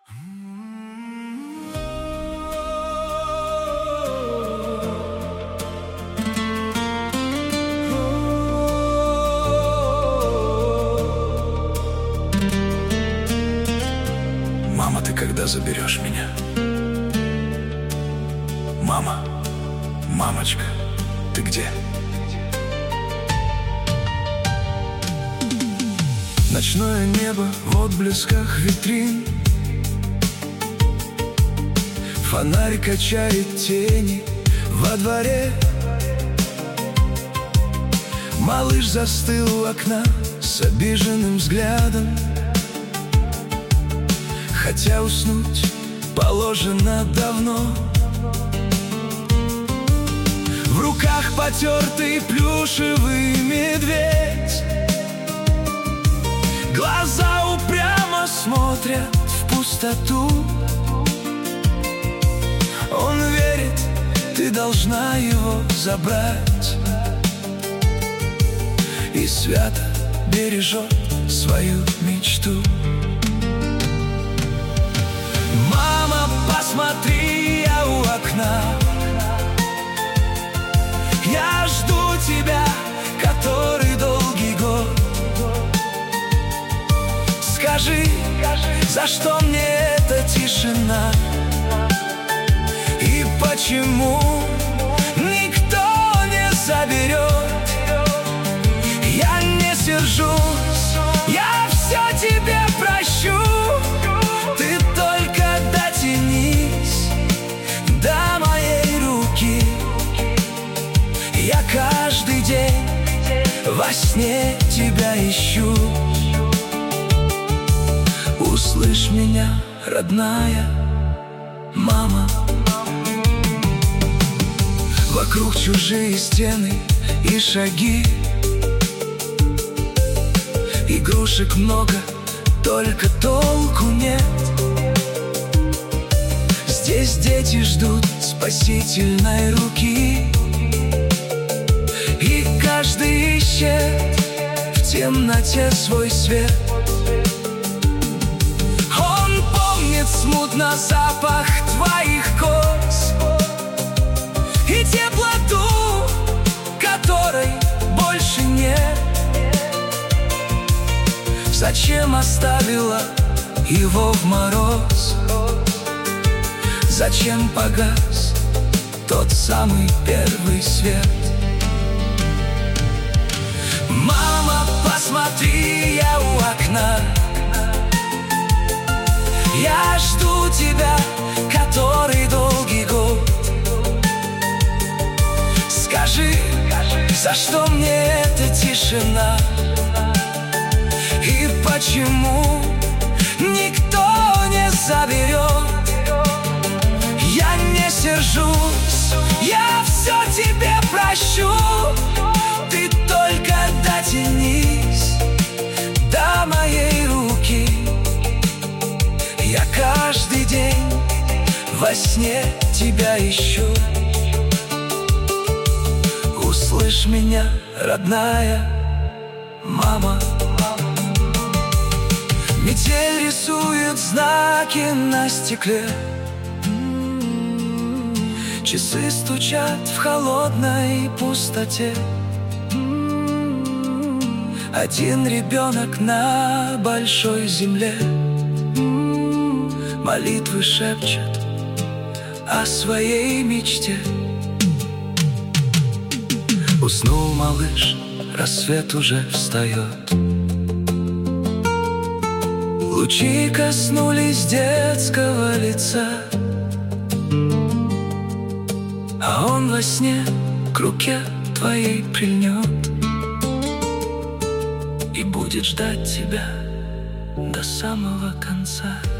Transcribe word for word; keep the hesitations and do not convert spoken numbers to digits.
Мама, ты когда заберешь меня? Мама, мамочка, ты где? Ночное небо в отблесках витрин, фонарь качает тени во дворе. Малыш застыл у окна с обиженным взглядом, хотя уснуть положено давно. В руках потертый плюшевый медведь, глаза упрямо смотрят в пустоту. Он верит, ты должна его забрать, и свято бережет свою мечту. Мама, посмотри, я у окна, я жду тебя, который долгий год. Скажи, за что мне эта тишина? И почему никто не заберет? Я не сержусь, я все тебе прощу. Ты только дотянись до моей руки. Я каждый день во сне тебя ищу. Услышь меня, родная мама. Вокруг чужие стены и шаги, игрушек много, только толку нет. Здесь дети ждут спасительной руки, и каждый ищет в темноте свой свет. Он помнит смутно запах твоих коз и теплоту, которой больше нет. Зачем оставила его в мороз? Зачем погас тот самый первый свет? Мама, посмотри, я у окна, я жду тебя, который долгий год. Скажи, за что мне эта тишина? И почему никто не заберет? Я не сержусь, я все тебе прощу. Ты только дотянись до моей руки. Я каждый день во сне тебя ищу. Услышь меня, родная мама. Метель рисует знаки на стекле, часы стучат в холодной пустоте. Один ребенок на большой земле молитвы шепчет о своей мечте. Уснул малыш, рассвет уже встает. Лучи коснулись детского лица, а он во сне к руке твоей прильнет и будет ждать тебя до самого конца.